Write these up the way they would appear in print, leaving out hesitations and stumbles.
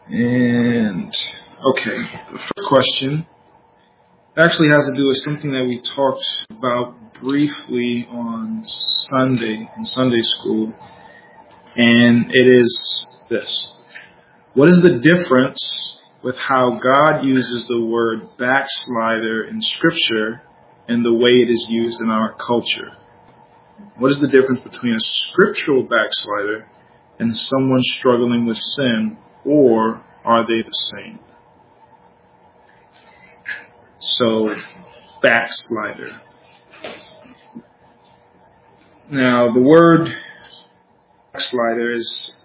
And, okay, the first question actually has to do with something that we talked about briefly on Sunday, in Sunday school. And it is this. What is the difference with how God uses the word backslider in Scripture and the way it is used in our culture? What is the difference between a scriptural backslider and someone struggling with sin, or are they the same? So, backslider. Now, the word backslider is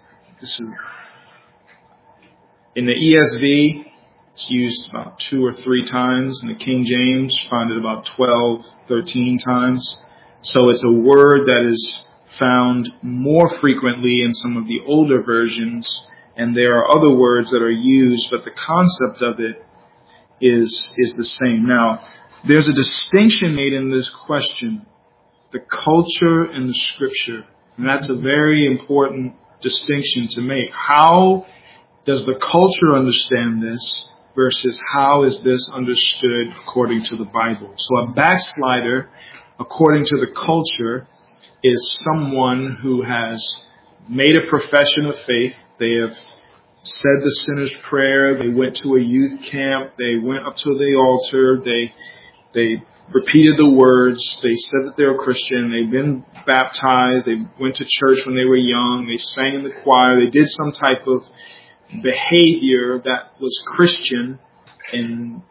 in the ESV, it's used about 2 or 3 times. In the King James, you find it about 12, 13 times. So it's a word that is found more frequently in some of the older versions, and there are other words that are used, but the concept of it is the same. Now, there's a distinction made in this question, the culture and the Scripture, and that's a very important distinction to make. How does the culture understand this versus how is this understood according to the Bible? So a backslider, according to the culture, is someone who has made a profession of faith. They have said the sinner's prayer. They went to a youth camp. They went up to the altar. They repeated the words. They said that they were Christian. They've been baptized. They went to church when they were young. They sang in the choir. They did some type of behavior that was Christian in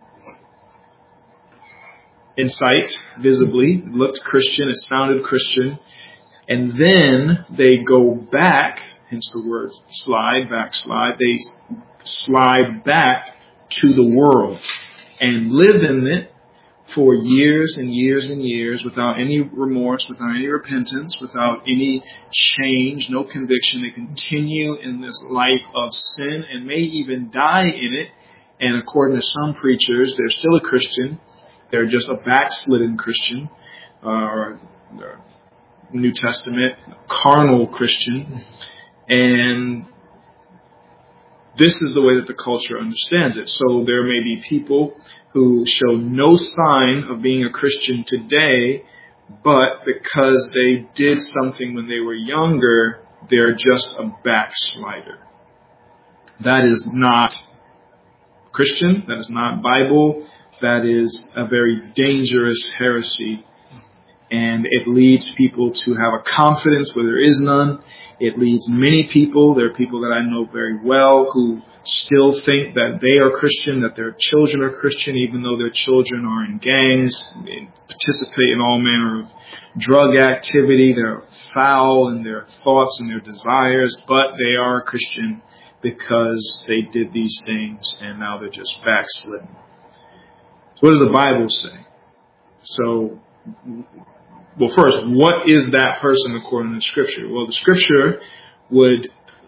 sight, visibly. It looked Christian. It sounded Christian. And then they go back, hence the word backslide. They slide back to the world and live in it for years and years and years without any remorse, without any repentance, without any change, no conviction. They continue in this life of sin and may even die in it. And according to some preachers, they're still a Christian. They're just a backslidden Christian, or New Testament, carnal Christian. And this is the way that the culture understands it. So there may be people who show no sign of being a Christian today, but because they did something when they were younger, they're just a backslider. That is not Christian. That is not Bible. That is a very dangerous heresy. And it leads people to have a confidence where there is none. It leads many people, there are people that I know very well, who still think that they are Christian, that their children are Christian, even though their children are in gangs, and participate in all manner of drug activity. They're foul in their thoughts and their desires, but they are Christian because they did these things and now they're just backslidden. So what does the Bible say? So, well, first, what is that person according to Scripture? Well, the Scripture would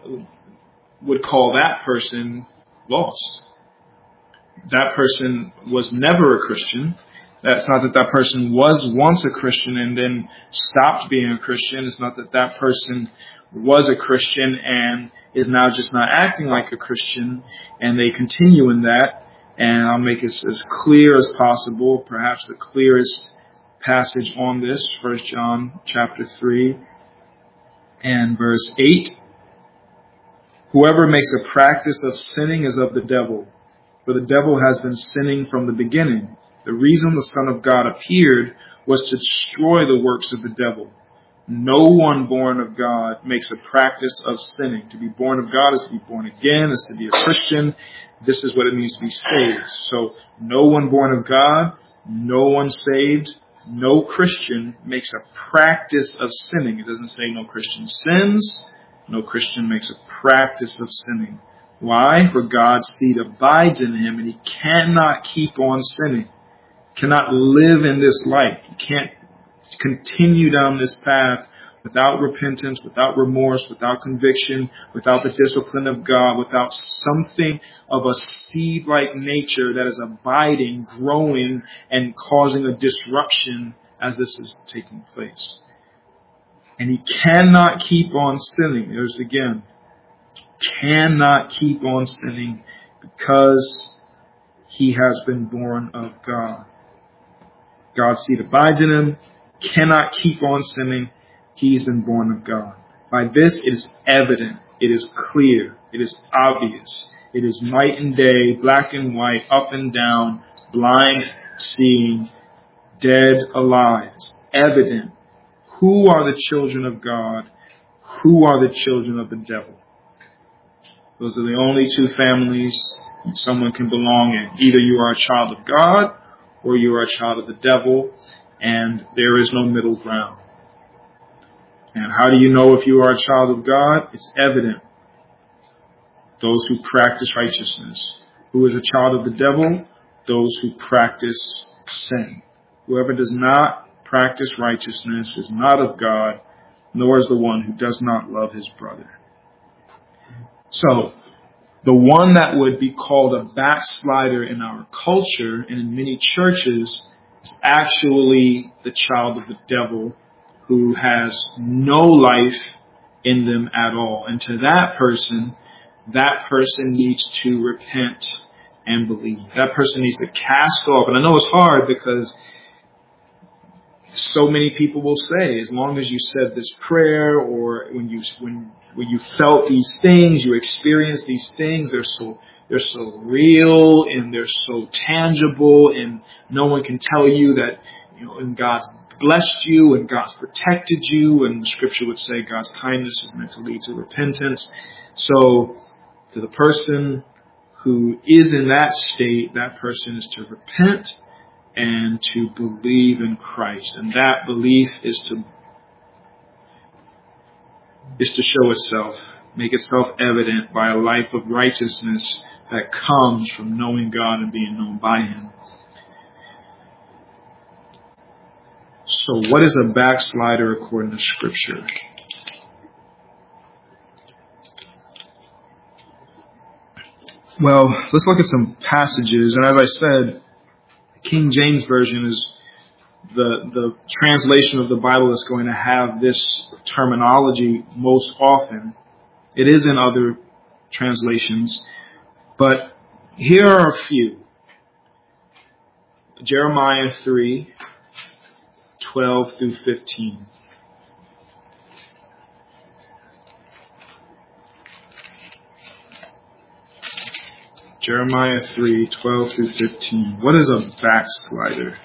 call that person lost. That person was never a Christian. That's not that that person was once a Christian and then stopped being a Christian. It's not that that person was a Christian and is now just not acting like a Christian, and they continue in that. And I'll make it as clear as possible, perhaps the clearest passage on this, 1 John chapter 3 and verse 8. Whoever makes a practice of sinning is of the devil, for the devil has been sinning from the beginning. The reason the Son of God appeared was to destroy the works of the devil. No one born of God makes a practice of sinning. To be born of God is to be born again, is to be a Christian. This is what it means to be saved. So no one born of God, no one saved, no Christian makes a practice of sinning. It doesn't say no Christian sins. No Christian makes a practice of sinning. Why? For God's seed abides in him, and he cannot keep on sinning. Cannot live in this life. He can't continue down this path without repentance, without remorse, without conviction, without the discipline of God, without something of a seed-like nature that is abiding, growing, and causing a disruption as this is taking place. And he cannot keep on sinning. There's again, cannot keep on sinning because he has been born of God. God's seed abides in him, cannot keep on sinning. He's been born of God. By this it is evident, it is clear, it is obvious. It is night and day, black and white, up and down, blind seeing, dead alive. It's evident. Who are the children of God? Who are the children of the devil? Those are the only two families someone can belong in. Either you are a child of God or you are a child of the devil, and there is no middle ground. And how do you know if you are a child of God? It's evident. Those who practice righteousness. Who is a child of the devil? Those who practice sin. Whoever does not practice righteousness is not of God, nor is the one who does not love his brother. So, the one that would be called a backslider in our culture and in many churches is actually the child of the devil who has no life in them at all. And to that person needs to repent and believe. That person needs to cast off. And I know it's hard because so many people will say, as long as you said this prayer, or when you felt these things, you experienced these things, they're so real and they're so tangible, and no one can tell you that, and God's blessed you and God's protected you, and the scripture would say God's kindness is meant to lead to repentance. So to the person who is in that state, that person is to repent and to believe in Christ. And that belief is to show itself, make itself evident by a life of righteousness that comes from knowing God and being known by him. So what is a backslider according to Scripture? Well, let's look at some passages. And as I said, the King James Version is the translation of the Bible that's going to have this terminology most often. It is in other translations, but here are a few. Jeremiah 3:12 through 15. Jeremiah 3:12 through 15. What is a backslider?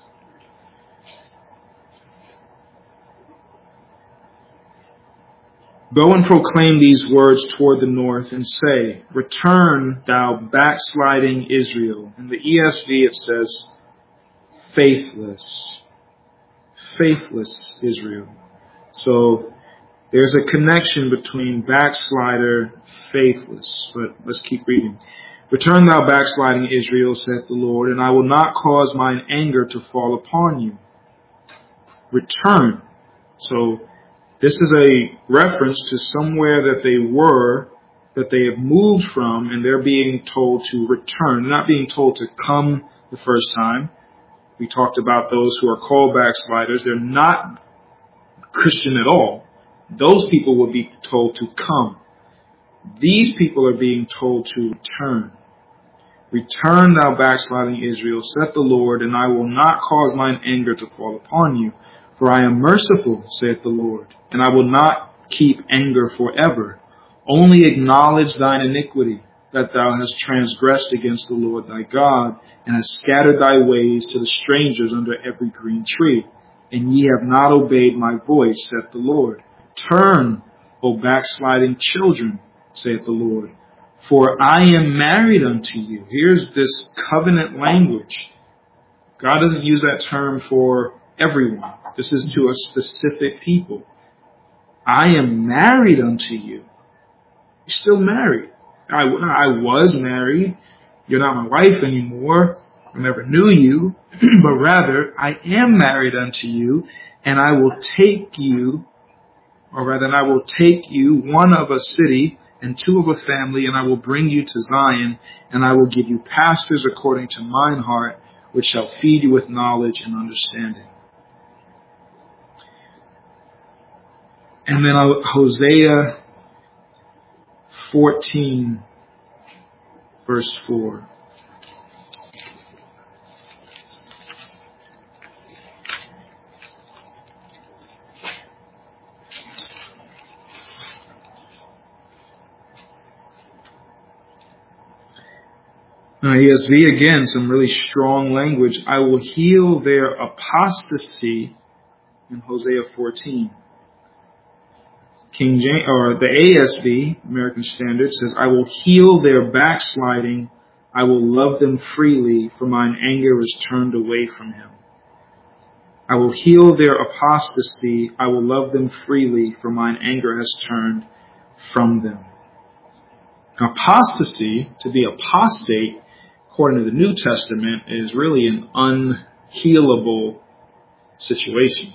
Go and proclaim these words toward the north and say, return, thou backsliding Israel. In the ESV it says, faithless. Faithless Israel. So there's a connection between backslider, faithless. But let's keep reading. Return, thou backsliding Israel, saith the Lord, and I will not cause mine anger to fall upon you. Return. So this is a reference to somewhere that they have moved from, and they're being told to return. They're not being told to come the first time. We talked about those who are called backsliders. They're not Christian at all. Those people will be told to come. These people are being told to return. Return, thou backsliding Israel, saith the Lord, and I will not cause mine anger to fall upon you. For I am merciful, saith the Lord, and I will not keep anger forever. Only acknowledge thine iniquity, that thou hast transgressed against the Lord thy God, and hast scattered thy ways to the strangers under every green tree. And ye have not obeyed my voice, saith the Lord. Turn, O backsliding children, saith the Lord. For I am married unto you. Here's this covenant language. God doesn't use that term for everyone. This is to a specific people. I am married unto you. You're still married. I was married. You're not my wife anymore. I never knew you. But rather, I am married unto you, and I will take you, one of a city and two of a family, and I will bring you to Zion, and I will give you pastors according to mine heart, which shall feed you with knowledge and understanding. And then Hosea 14, verse 4. ESV, again, some really strong language. I will heal their apostasy in Hosea 14. King James, or the ASV, American Standard, says, I will heal their backsliding. I will love them freely, for mine anger is turned away from him. I will heal their apostasy. I will love them freely, for mine anger has turned from them. Apostasy, to be apostate, according to the New Testament, is really an unhealable situation.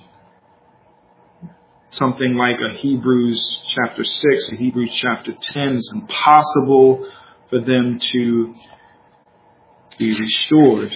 Something like a Hebrews chapter 6, a Hebrews chapter 10, it's impossible for them to be restored.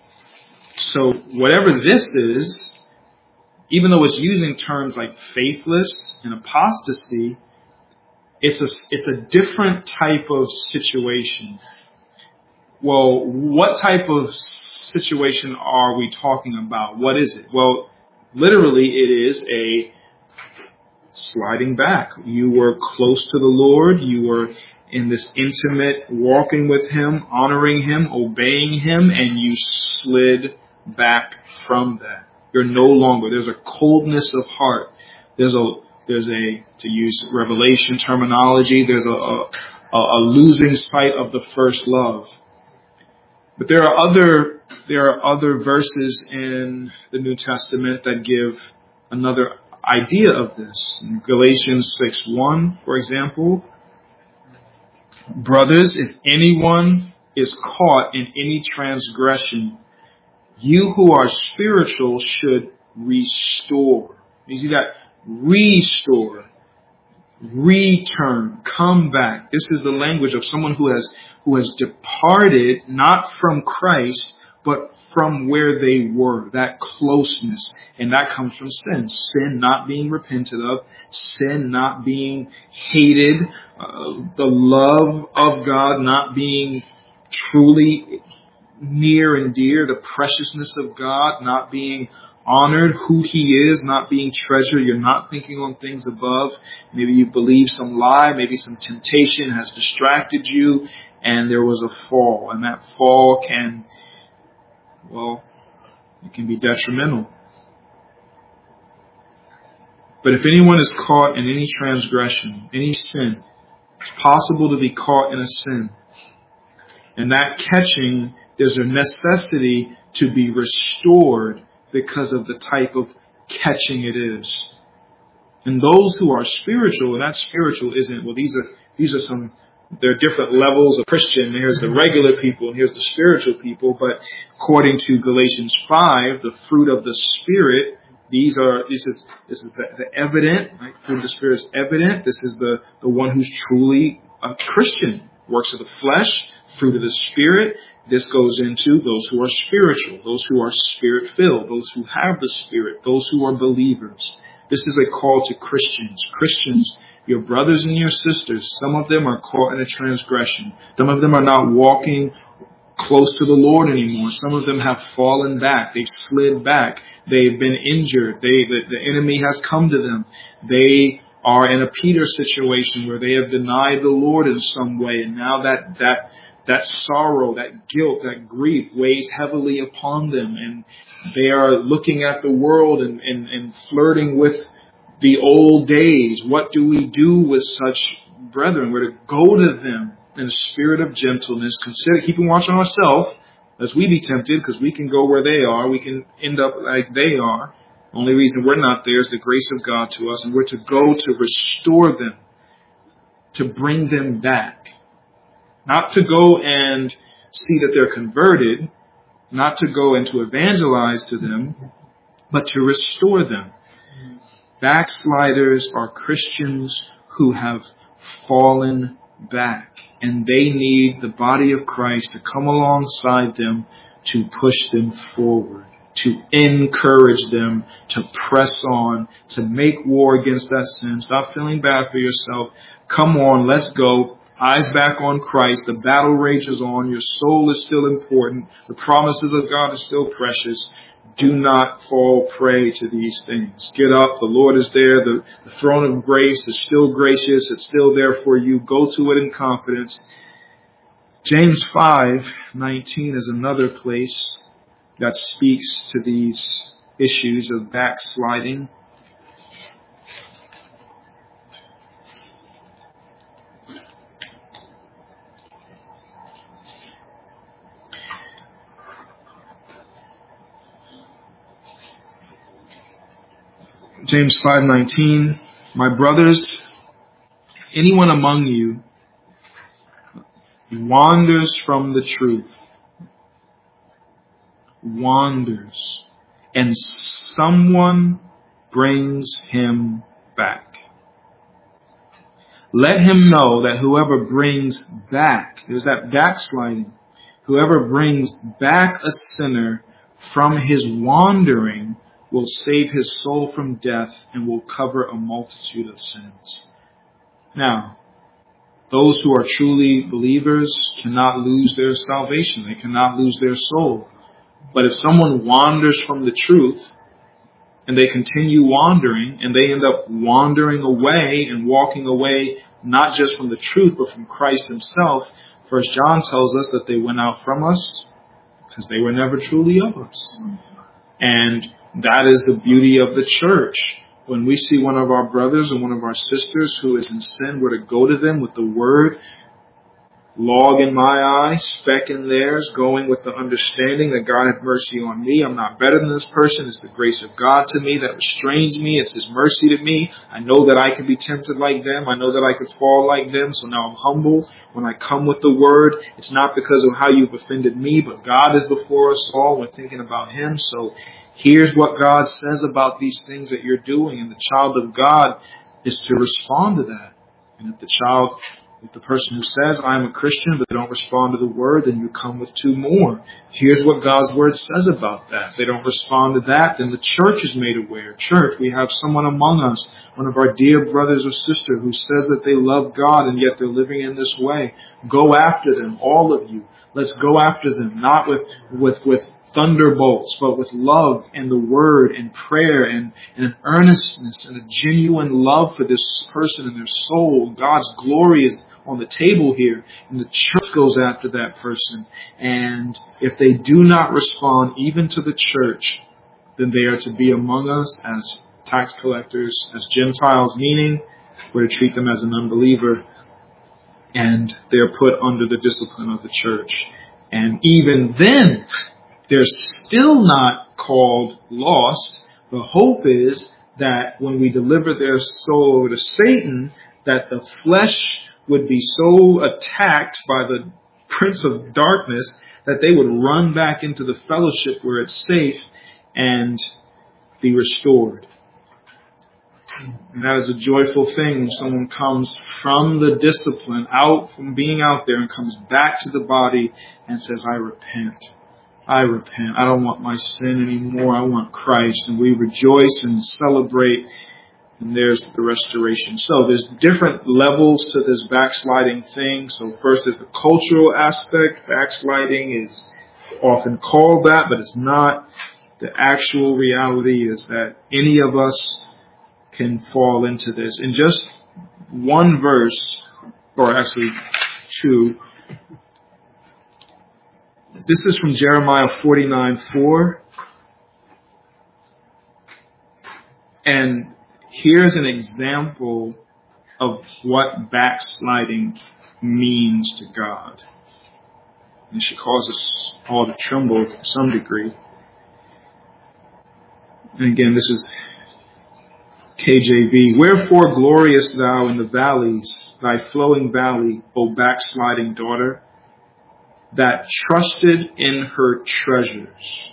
So whatever this is, even though it's using terms like faithless and apostasy, it's a different type of situation. Well, what type of situation are we talking about? What is it? Well, literally it is a sliding back. You were close to the Lord. You were in this intimate walking with Him, honoring Him, obeying Him, and you slid back from that. You're no longer. There's a coldness of heart. There's a, to use Revelation terminology, there's a losing sight of the first love. But there are other verses in the New Testament that give another idea of this. In Galatians 6:1, for example, brothers, if anyone is caught in any transgression, you who are spiritual should restore. You see that? Restore. Return. Come back. This is the language of someone who has departed not from Christ, but from where they were. That closeness. And that comes from sin. Sin not being repented of. Sin not being hated. The love of God not being truly near and dear. The preciousness of God not being honored, who He is, not being treasured. You're not thinking on things above. Maybe you believe some lie, maybe some temptation has distracted you, and there was a fall. And that fall can be detrimental. But if anyone is caught in any transgression, any sin, it's possible to be caught in a sin. And that catching, there's a necessity to be restored because of the type of catching it is. And those who are spiritual, and that spiritual isn't, there are different levels of Christian. Here's the regular people and here's the spiritual people. But according to Galatians 5, the fruit of the Spirit, this is the evident, right? Fruit of the Spirit is evident. This is the one who's truly a Christian. Works of the flesh, fruit of the Spirit. This goes into those who are spiritual, those who are Spirit-filled, those who have the Spirit, those who are believers. This is a call to Christians. Christians, your brothers and your sisters, some of them are caught in a transgression. Some of them are not walking close to the Lord anymore. Some of them have fallen back. They've slid back. They've been injured. The enemy has come to them. They are in a Peter situation where they have denied the Lord in some way. And now that sorrow, that guilt, that grief weighs heavily upon them. And they are looking at the world and flirting with the old days. What do we do with such brethren? We're to go to them in a spirit of gentleness, keeping watch on ourselves, lest we be tempted, because we can go where they are. We can end up like they are. Only reason we're not there is the grace of God to us, and we're to go to restore them, to bring them back. Not to go and see that they're converted, not to go and to evangelize to them, but to restore them. Backsliders are Christians who have fallen back, and they need the body of Christ to come alongside them to push them forward, to encourage them, to press on, to make war against that sin. Stop feeling bad for yourself. Come on, let's go. Eyes back on Christ. The battle rages on. Your soul is still important. The promises of God are still precious. Do not fall prey to these things. Get up. The Lord is there. The throne of grace is still gracious. It's still there for you. Go to it in confidence. James 5:19 is another place that speaks to these issues of backsliding. James 5:19, my brothers, anyone among you wanders from the truth, wanders, and someone brings him back. Let him know that whoever brings back, there's that backsliding, whoever brings back a sinner from his wandering will save his soul from death and will cover a multitude of sins. Now, those who are truly believers cannot lose their salvation. They cannot lose their soul. But if someone wanders from the truth and they continue wandering and they end up wandering away and walking away not just from the truth but from Christ himself, 1 John tells us that they went out from us because they were never truly of us. And that is the beauty of the church. When we see one of our brothers and one of our sisters who is in sin, we're to go to them with the word, log in my eye, speck in theirs, going with the understanding that God had mercy on me. I'm not better than this person. It's the grace of God to me that restrains me. It's his mercy to me. I know that I can be tempted like them. I know that I could fall like them. So now I'm humble. When I come with the word, it's not because of how you've offended me, but God is before us all. We're thinking about him. So here's what God says about these things that you're doing. And the child of God is to respond to that. And if the person who says, I'm a Christian, but they don't respond to the word, then you come with two more. Here's what God's word says about that. If they don't respond to that, then the church is made aware. Church, we have someone among us, one of our dear brothers or sisters, who says that they love God and yet they're living in this way. Go after them, all of you. Let's go after them, not with thunderbolts, but with love and the word and prayer and an earnestness and a genuine love for this person and their soul. God's glory is on the table here, and the church goes after that person. And if they do not respond even to the church, then they are to be among us as tax collectors, as Gentiles, meaning we're to treat them as an unbeliever, and they're put under the discipline of the church. And even then, they're still not called lost. The hope is that when we deliver their soul over to Satan, that the flesh would be so attacked by the prince of darkness that they would run back into the fellowship where it's safe and be restored. And that is a joyful thing when someone comes from the discipline, out from being out there, and comes back to the body and says, I repent. I repent. I don't want my sin anymore. I want Christ. And we rejoice and celebrate. And there's the restoration. So there's different levels to this backsliding thing. So first there's the cultural aspect. Backsliding is often called that, but it's not. The actual reality is that any of us can fall into this. In just one verse, or actually two, this is from Jeremiah 49:4. And here's an example of what backsliding means to God. And it should cause us all to tremble to some degree. And again, this is KJV. Wherefore gloriest thou in the valleys, thy flowing valley, O backsliding daughter, that trusted in her treasures.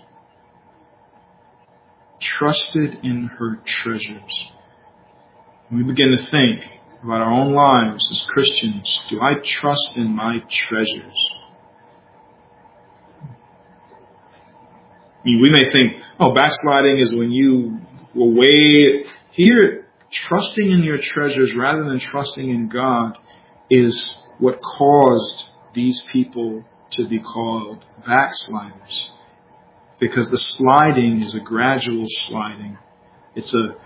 Trusted in her treasures. When we begin to think about our own lives as Christians, do I trust in my treasures? I mean, we may think, backsliding is when you were way here. Trusting in your treasures rather than trusting in God is what caused these people to be called backsliders. Because the sliding is a gradual sliding. It's a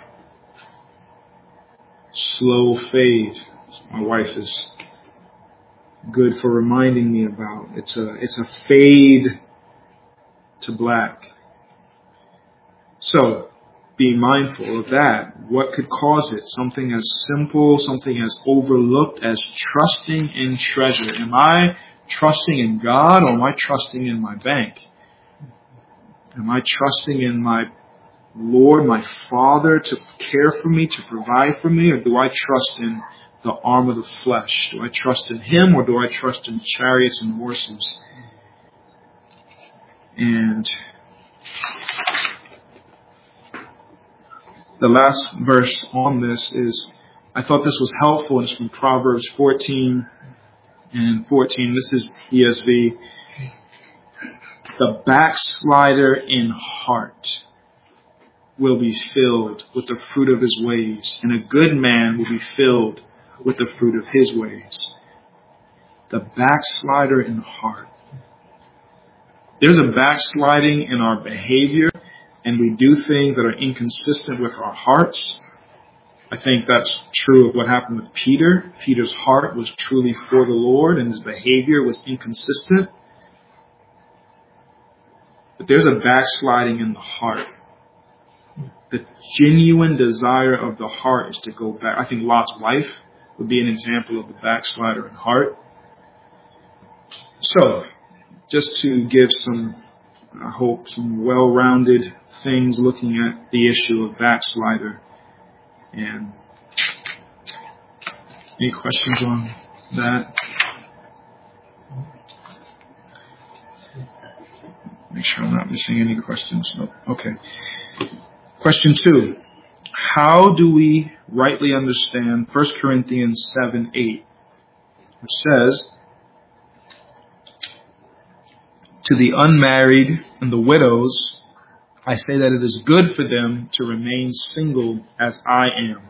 slow fade. My wife is good for reminding me about. It's a fade to black. So, be mindful of that. What could cause it? Something as simple, something as overlooked as trusting in treasure. Am I trusting in God, or am I trusting in my bank? Am I trusting in my Lord, my Father, to care for me, to provide for me, or do I trust in the arm of the flesh? Do I trust in Him, or do I trust in chariots and horses? And the last verse on this is, I thought this was helpful. It's from Proverbs 14 and 14. This is ESV. The backslider in heart will be filled with the fruit of his ways, and a good man will be filled with the fruit of his ways. The backslider in heart. There's a backsliding in our behavior, and we do things that are inconsistent with our hearts. I think that's true of what happened with Peter. Peter's heart was truly for the Lord, and his behavior was inconsistent. But there's a backsliding in the heart. The genuine desire of the heart is to go back. I think Lot's wife would be an example of the backslider in heart. So, just to give some, I hope, some well-rounded things looking at the issue of backslider. And any questions on that? Make sure I'm not missing any questions. No. Okay. Question 2. How do we rightly understand 1 Corinthians 7:8, which says, "To the unmarried and the widows, I say that it is good for them to remain single as I am."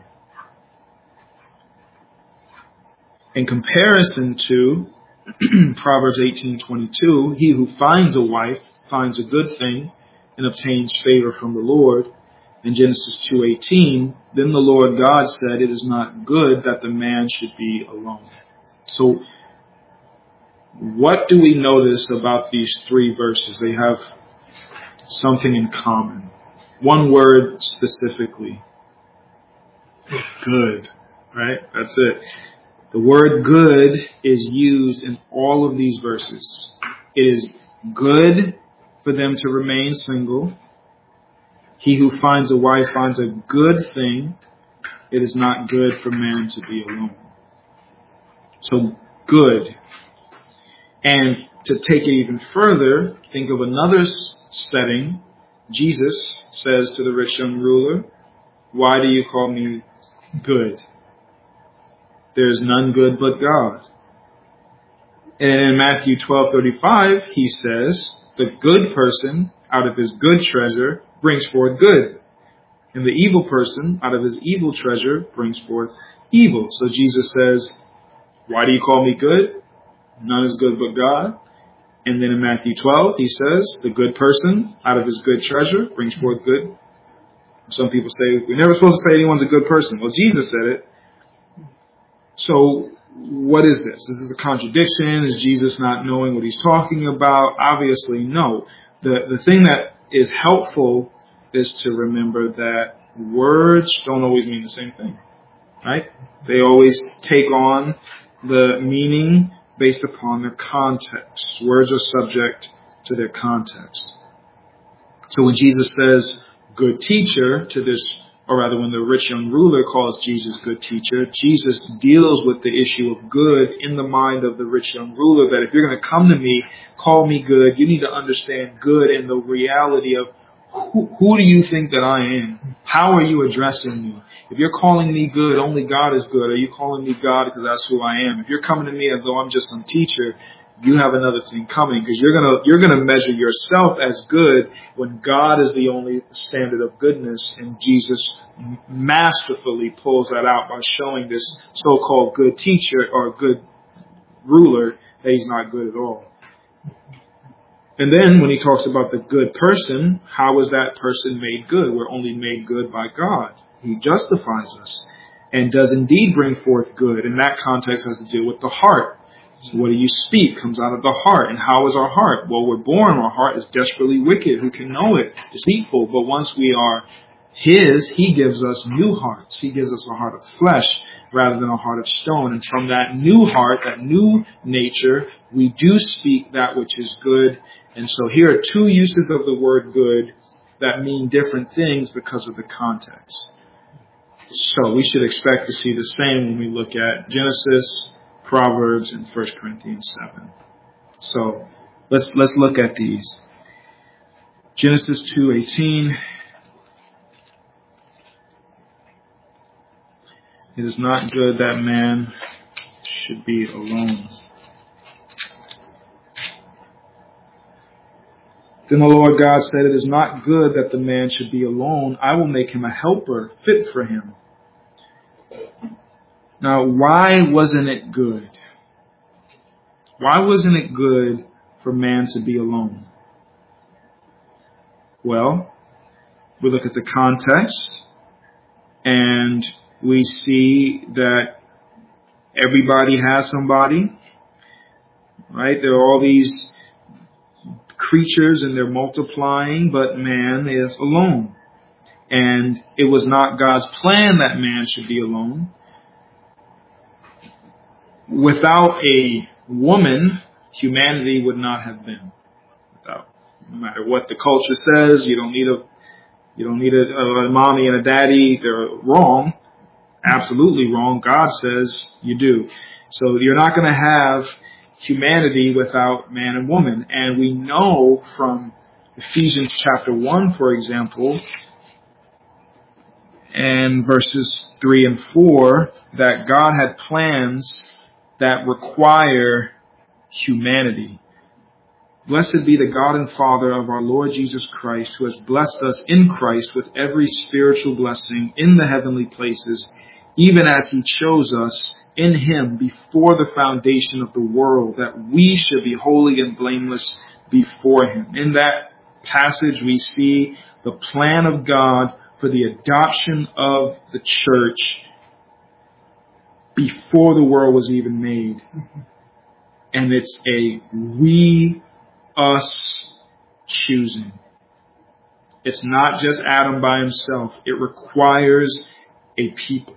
In comparison to Proverbs 18:22, "He who finds a wife finds a good thing and obtains favor from the Lord." In Genesis 2:18, "Then the Lord God said, it is not good that the man should be alone." So, what do we notice about these 3 verses? They have something in common. One word specifically. Good. Right? That's it. The word good is used in all of these verses. It is good for them to remain single. He who finds a wife finds a good thing. It is not good for man to be alone. So, good. And to take it even further, think of another setting. Jesus says to the rich young ruler, "Why do you call me good? There is none good but God." And in Matthew 12:35, he says, "The good person out of his good treasure brings forth good, and the evil person out of his evil treasure brings forth evil." So Jesus says, "Why do you call me good? None is good but God." And then in Matthew 12, he says, "The good person out of his good treasure brings forth good." Some people say, we're never supposed to say anyone's a good person. Well, Jesus said it. So, what is this? Is this a contradiction? Is Jesus not knowing what he's talking about? Obviously, no. The thing that is helpful is to remember that words don't always mean the same thing. Right? They always take on the meaning based upon their context. Words are subject to their context. So when Jesus says, "good teacher," to this, or rather when the rich young ruler calls Jesus good teacher, Jesus deals with the issue of good in the mind of the rich young ruler, that if you're going to come to me, call me good, you need to understand good in the reality of who do you think that I am? How are you addressing me? If you're calling me good, only God is good. Are you calling me God because that's who I am? If you're coming to me as though I'm just some teacher, you have another thing coming, because you're gonna measure yourself as good when God is the only standard of goodness, and Jesus masterfully pulls that out by showing this so-called good teacher or good ruler, that he's not good at all. And then when he talks about the good person, how is that person made good? We're only made good by God. He justifies us and does indeed bring forth good. And that context has to do with the heart. So what do you speak comes out of the heart. And how is our heart? Well, we're born, our heart is desperately wicked. Who can know it? Deceitful. But once we are His, He gives us new hearts. He gives us a heart of flesh rather than a heart of stone. And from that new heart, that new nature, we do speak that which is good. And so here are two uses of the word good that mean different things because of the context. So we should expect to see the same when we look at Genesis, Proverbs, and 1 Corinthians 7. So let's look at these. Genesis 2:18. It is not good that man should be alone. Then the Lord God said, it is not good that the man should be alone. I will make him a helper fit for him. Now, why wasn't it good? Why wasn't it good for man to be alone? Well, we look at the context and we see that everybody has somebody, right? There are all these creatures and they're multiplying, but man is alone. And it was not God's plan that man should be alone. Without a woman, humanity would not have been. No matter what the culture says, you don't need a mommy and a daddy. They're wrong, absolutely wrong. God says you do. So you're not going to have humanity without man and woman. And we know from Ephesians chapter 1, for example, and verses 3 and 4, that God had plans that require humanity. Blessed be the God and Father of our Lord Jesus Christ, who has blessed us in Christ with every spiritual blessing in the heavenly places, even as He chose us in Him before the foundation of the world, that we should be holy and blameless before Him. In that passage, we see the plan of God for the adoption of the church before the world was even made. And it's a us choosing. It's not just Adam by himself. It requires a people.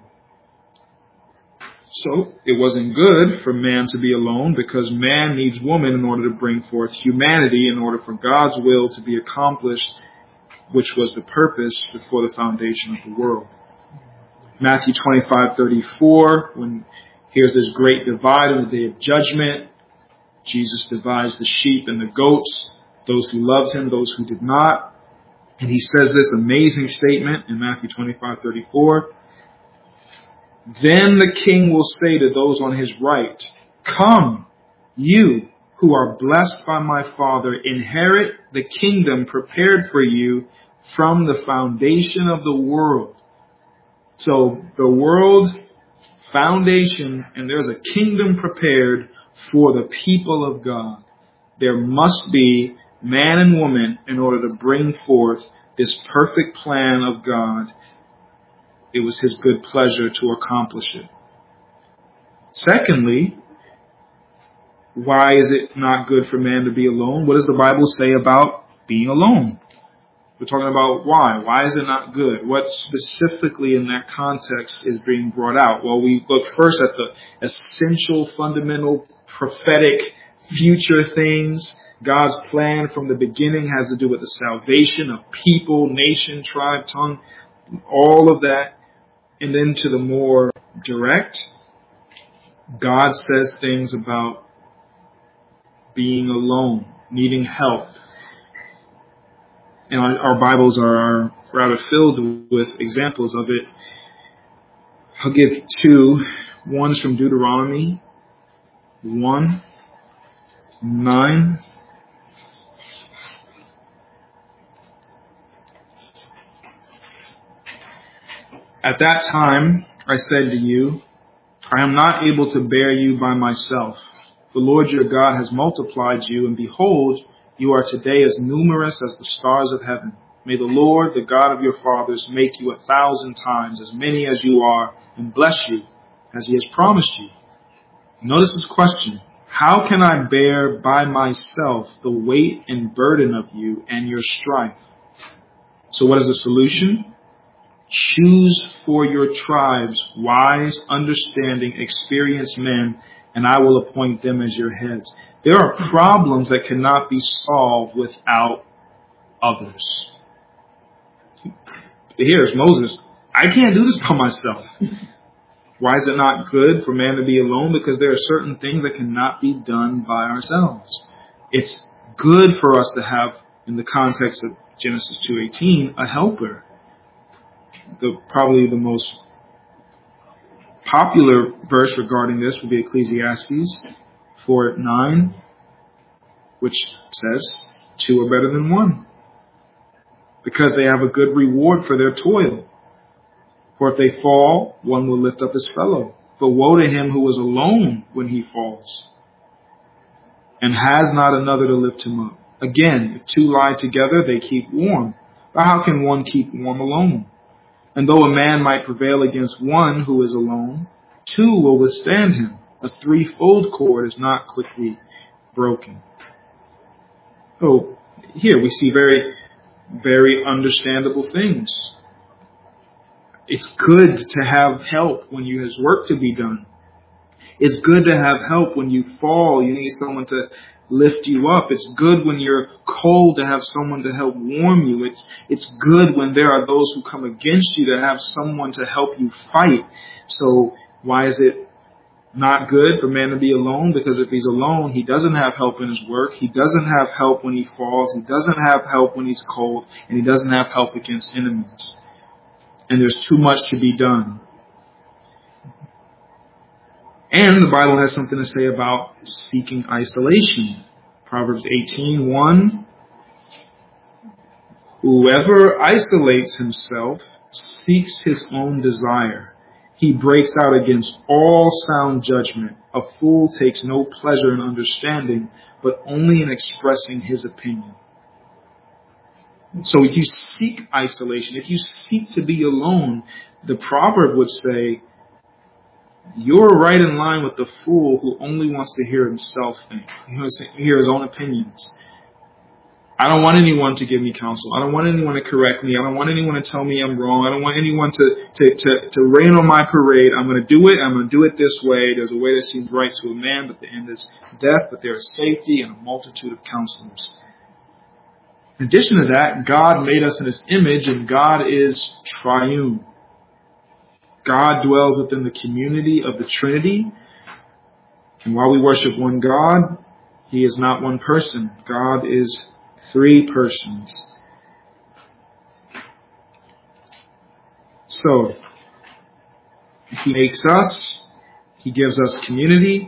So it wasn't good for man to be alone because man needs woman in order to bring forth humanity, in order for God's will to be accomplished, which was the purpose before the foundation of the world. Matthew 25:34, when here's this great divide in the day of judgment, Jesus divides the sheep and the goats, those who loved Him, those who did not. And He says this amazing statement in Matthew 25:34. Then the king will say to those on his right, come, you who are blessed by my Father, inherit the kingdom prepared for you from the foundation of the world. So the world foundation, and there's a kingdom prepared for the people of God. There must be man and woman in order to bring forth this perfect plan of God. It was His good pleasure to accomplish it. Secondly, why is it not good for man to be alone? What does the Bible say about being alone? We're talking about why. Why is it not good? What specifically in that context is being brought out? Well, we look first at the essential, fundamental, prophetic, future things. God's plan from the beginning has to do with the salvation of people, nation, tribe, tongue, all of that. And then to the more direct, God says things about being alone, needing help. And our Bibles are rather filled with examples of it. I'll give two. One's from Deuteronomy 1:9. At that time, I said to you, I am not able to bear you by myself. The Lord your God has multiplied you, and behold, you are today as numerous as the stars of heaven. May the Lord, the God of your fathers, make you 1,000 times as many as you are, and bless you, as he has promised you. Notice this question. How can I bear by myself the weight and burden of you and your strife? So what is the solution? Choose for your tribes wise, understanding, experienced men, and I will appoint them as your heads. There are problems that cannot be solved without others. Here's Moses. I can't do this by myself. Why is it not good for man to be alone? Because there are certain things that cannot be done by ourselves. It's good for us to have, in the context of Genesis 2:18, a helper. Probably the most popular verse regarding this would be Ecclesiastes 4:9, which says, 2 are better than 1, because they have a good reward for their toil. For if they fall, one will lift up his fellow. But woe to him who is alone when he falls, and has not another to lift him up. Again, if two lie together, they keep warm. But how can one keep warm alone? And though a man might prevail against one who is alone, two will withstand him. A threefold cord is not quickly broken. So here we see very, very understandable things. It's good to have help when you have work to be done. It's good to have help when you fall. You need someone to lift you up. It's good when you're cold to have someone to help warm you. It's good when there are those who come against you to have someone to help you fight. So why is it not good for man to be alone? Because if he's alone, he doesn't have help in his work. He doesn't have help when he falls. He doesn't have help when he's cold. And he doesn't have help against enemies. And there's too much to be done. And the Bible has something to say about seeking isolation. Proverbs 18:1. Whoever isolates himself seeks his own desire. He breaks out against all sound judgment. A fool takes no pleasure in understanding, but only in expressing his opinion. So if you seek isolation, if you seek to be alone, the proverb would say, you're right in line with the fool who only wants to hear himself think. He wants to hear his own opinions. I don't want anyone to give me counsel. I don't want anyone to correct me. I don't want anyone to tell me I'm wrong. I don't want anyone to rain on my parade. I'm going to do it. I'm going to do it this way. There's a way that seems right to a man, but the end is death. But there is safety in a multitude of counselors. In addition to that, God made us in His image, and God is triune. God dwells within the community of the Trinity. And while we worship one God, He is not one person. God is 3 persons. So, He makes us. He gives us community.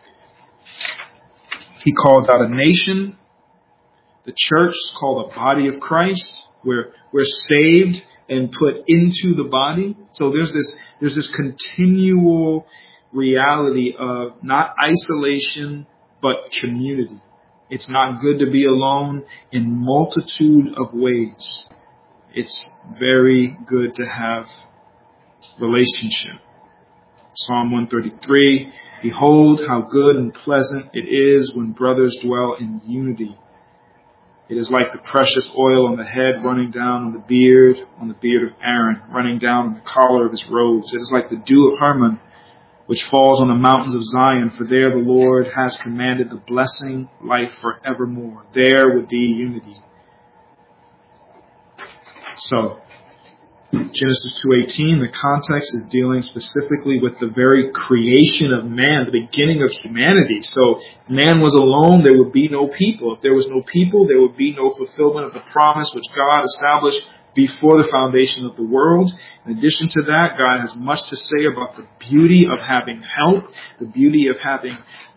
He calls out a nation. The church is called a body of Christ. We're saved and put into the body. So there's this continual reality of not isolation, but community. It's not good to be alone in multitude of ways. It's very good to have relationship. Psalm 133, behold how good and pleasant it is when brothers dwell in unity. It is like the precious oil on the head running down on the beard of Aaron, running down on the collar of his robes. It is like the dew of Hermon, which falls on the mountains of Zion, for there the Lord has commanded the blessing, life forevermore. There would be unity. So, Genesis 2:18, the context is dealing specifically with the very creation of man, the beginning of humanity. So, man was alone, there would be no people. If there was no people, there would be no fulfillment of the promise which God established before the foundation of the world. In addition to that, God has much to say about the beauty of having help, the beauty of having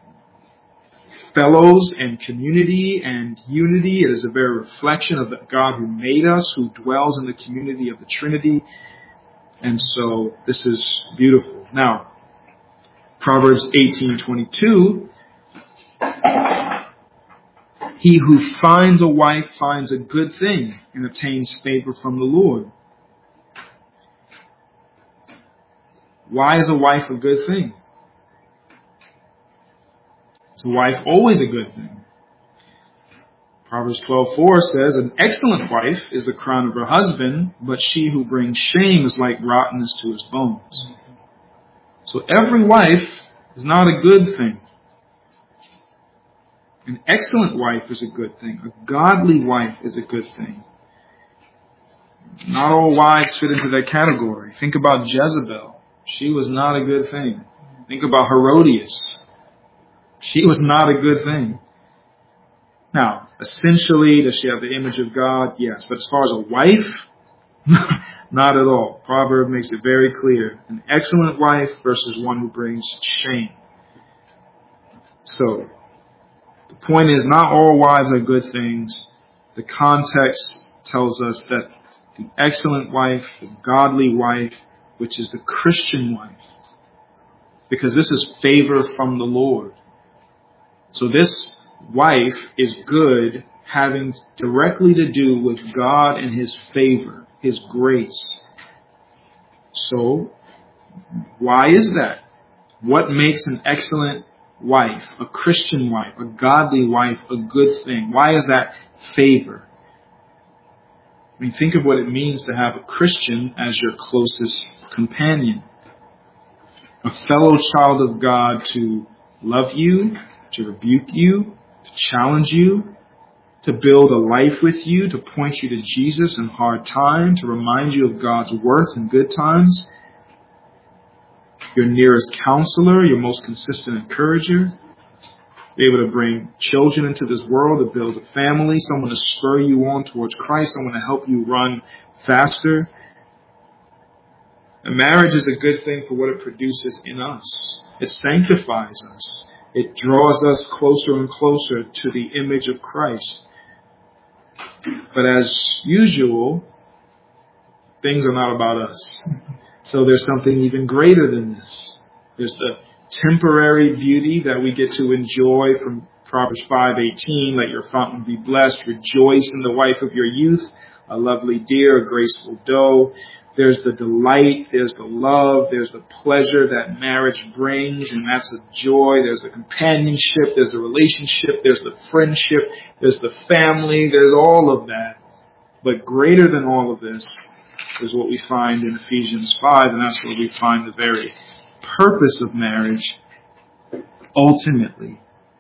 fellows and community and unity. It is a very reflection of the God who made us, who dwells in the community of the Trinity. And so this is beautiful. Now, Proverbs 18:22 He who finds a wife finds a good thing and obtains favor from the Lord. Why is a wife a good thing? Is a wife always a good thing? Proverbs 12:4 says, an excellent wife is the crown of her husband, but she who brings shame is like rottenness to his bones. So every wife is not a good thing. An excellent wife is a good thing. A godly wife is a good thing. Not all wives fit into that category. Think about Jezebel. She was not a good thing. Think about Herodias. She was not a good thing. Now, essentially, does she have the image of God? Yes. But as far as a wife, not at all. Proverb makes it very clear. An excellent wife versus one who brings shame. So, the point is, not all wives are good things. The context tells us that the excellent wife, the godly wife, which is the Christian wife, because this is favor from the Lord. So this wife is good, having directly to do with God and His favor, His grace. So, why is that? What makes an excellent wife, a Christian wife, a godly wife, a good thing? Why is that favor? I mean, think of what it means to have a Christian as your closest companion. A fellow child of God to love you, to rebuke you, to challenge you, to build a life with you, to point you to Jesus in hard times, to remind you of God's worth in good times. Your nearest counselor, your most consistent encourager. Be able to bring children into this world, to build a family, someone to spur you on towards Christ, someone to help you run faster. And marriage is a good thing for what it produces in us. It sanctifies us. It draws us closer and closer to the image of Christ. But as usual, things are not about us. So there's something even greater than this. There's the temporary beauty that we get to enjoy from Proverbs 5:18. Let your fountain be blessed. Rejoice in the wife of your youth, a lovely deer, a graceful doe. There's the delight, there's the love, there's the pleasure that marriage brings, and that's a joy. There's the companionship, there's the relationship, there's the friendship, there's the family, there's all of that. But greater than all of this is what we find in Ephesians 5, and that's where we find the very purpose of marriage ultimately.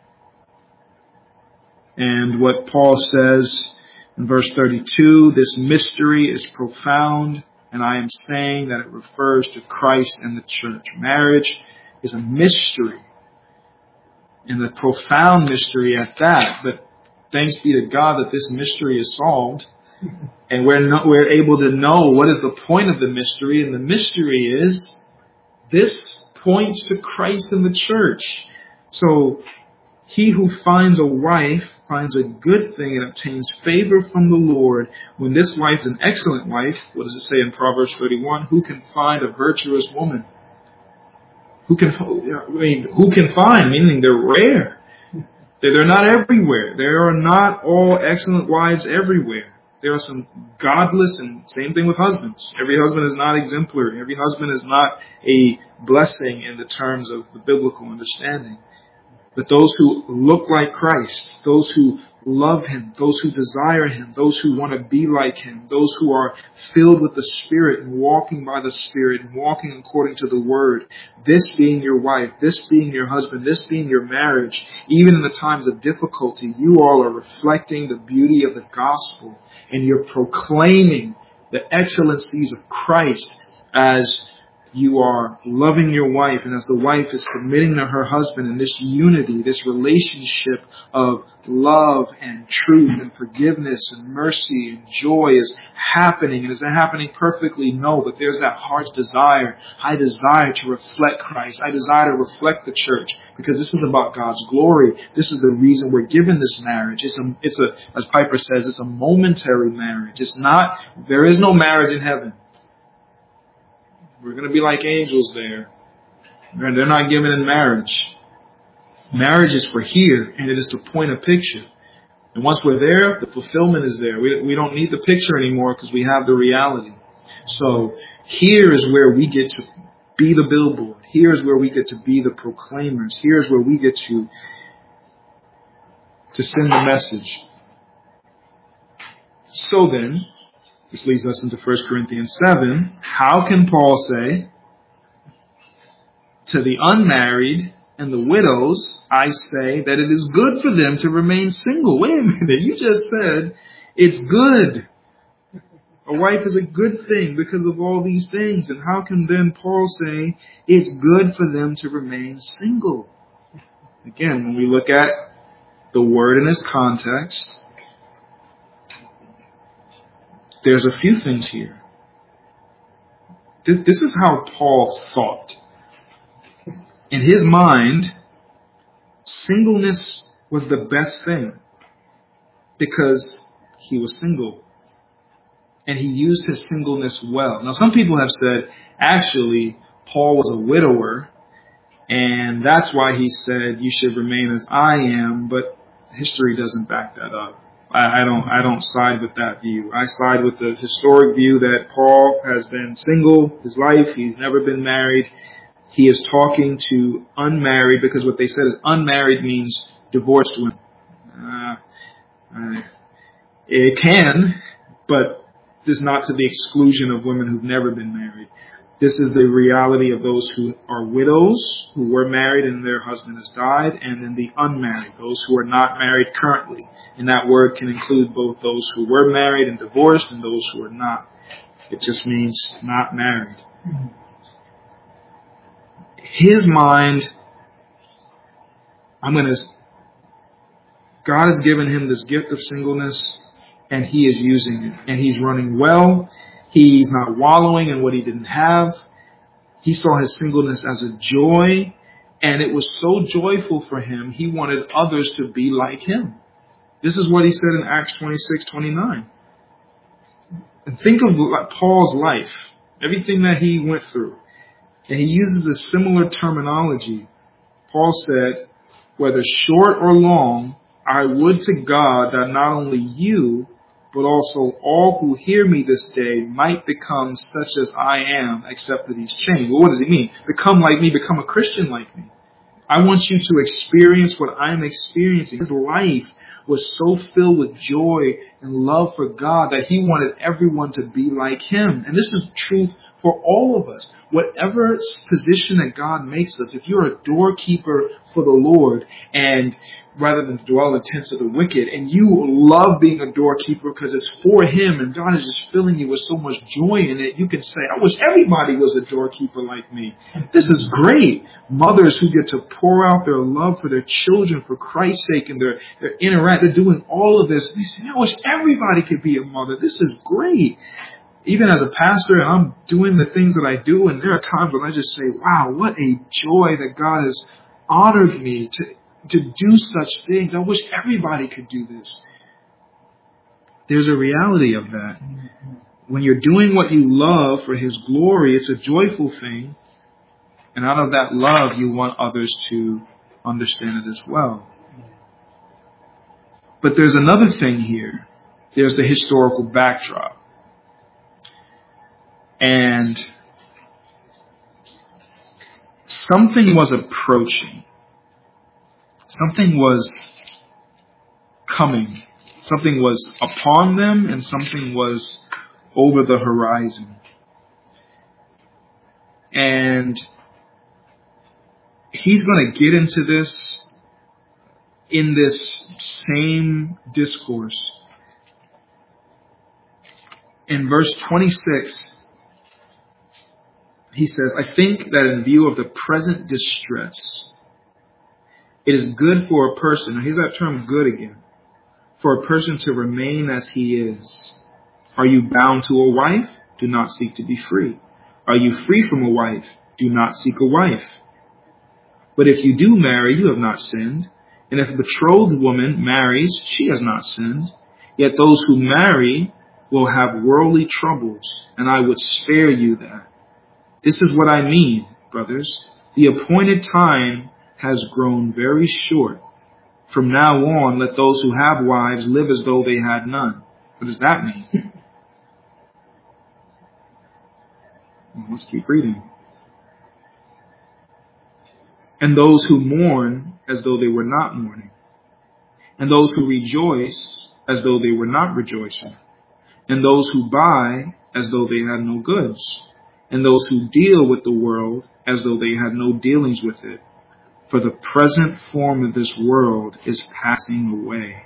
And what Paul says in verse 32, this mystery is profound, and I am saying that it refers to Christ and the church. Marriage is a mystery, and a profound mystery at that. But thanks be to God that this mystery is solved, and we're able to know what is the point of the mystery. And the mystery is this points to Christ and the church. So he who finds a wife finds a good thing and obtains favor from the Lord. When this wife is an excellent wife, what does it say in Proverbs 31? Who can find a virtuous woman? Who can find? Meaning they're rare. They're not everywhere. There are not all excellent wives everywhere. There are some godless, and same thing with husbands. Every husband is not exemplary. Every husband is not a blessing in the terms of the biblical understanding. But those who look like Christ, those who love Him, those who desire Him, those who want to be like Him, those who are filled with the Spirit and walking by the Spirit and walking according to the Word, this being your wife, this being your husband, this being your marriage, even in the times of difficulty, you all are reflecting the beauty of the gospel, and you're proclaiming the excellencies of Christ as you are loving your wife, and as the wife is submitting to her husband, in this unity, this relationship of love and truth and forgiveness and mercy and joy is happening. And is it happening perfectly? No, but there's that heart's desire. I desire to reflect Christ. I desire to reflect the church, because this is about God's glory. This is the reason we're given this marriage. It's a, as Piper says, it's a momentary marriage. There is no marriage in heaven. We're going to be like angels there. They're not given in marriage. Marriage is for here, and it is to point a picture. And once we're there, the fulfillment is there. We don't need the picture anymore because we have the reality. So here is where we get to be the billboard. Here is where we get to be the proclaimers. Here is where we get to send the message. So then, this leads us into 1 Corinthians 7. How can Paul say, to the unmarried and the widows, I say that it is good for them to remain single? Wait a minute, you just said it's good. A wife is a good thing because of all these things. And how can then Paul say it's good for them to remain single? Again, when we look at the word in its context, there's a few things here. This is how Paul thought. In his mind, singleness was the best thing because he was single. And he used his singleness well. Now, some people have said, actually, Paul was a widower, and that's why he said, you should remain as I am, but history doesn't back that up. I don't side with that view. I side with the historic view that Paul has been single his life. He's never been married. He is talking to unmarried, because what they said is unmarried means divorced women. It can, but this is not to the exclusion of women who've never been married. This is the reality of those who are widows, who were married and their husband has died, and then the unmarried, those who are not married currently. And that word can include both those who were married and divorced and those who are not. It just means not married. His mind, God has given him this gift of singleness, and he is using it. And he's running well. He's not wallowing in what he didn't have. He saw his singleness as a joy, and it was so joyful for him, he wanted others to be like him. This is what he said in Acts 26:29. And think of Paul's life, everything that he went through. And he uses a similar terminology. Paul said, whether short or long, I would to God that not only you, but also all who hear me this day might become such as I am, except for these chains. Well, what does he mean? Become like me, become a Christian like me. I want you to experience what I'm experiencing. His life was so filled with joy and love for God that he wanted everyone to be like him. And this is truth for all of us. Whatever position that God makes us, if you're a doorkeeper for the Lord, and rather than dwell in the tents of the wicked, and you love being a doorkeeper because it's for him and God is just filling you with so much joy in it, you can say, I wish everybody was a doorkeeper like me. This is great. Mothers who get to pour out their love for their children for Christ's sake, and they're doing all of this. They say, I wish everybody could be a mother. This is great. Even as a pastor, and I'm doing the things that I do, and there are times when I just say, wow, what a joy that God has honored me to do such things. I wish everybody could do this. There's a reality of that. When you're doing what you love for his glory, it's a joyful thing. And out of that love, you want others to understand it as well. But there's another thing here. There's the historical backdrop. And something was approaching. Something was coming. Something was upon them, and something was over the horizon. And he's going to get into this in this same discourse. In verse 26, he says, I think that in view of the present distress, it is good for a person, now here's that term good again, for a person to remain as he is. Are you bound to a wife? Do not seek to be free. Are you free from a wife? Do not seek a wife. But if you do marry, you have not sinned. And if a betrothed woman marries, she has not sinned. Yet those who marry will have worldly troubles, and I would spare you that. This is what I mean, brothers. The appointed time has grown very short. From now on, let those who have wives live as though they had none. What does that mean? Well, let's keep reading. And those who mourn as though they were not mourning. And those who rejoice as though they were not rejoicing. And those who buy as though they had no goods. And those who deal with the world as though they had no dealings with it. For the present form of this world is passing away.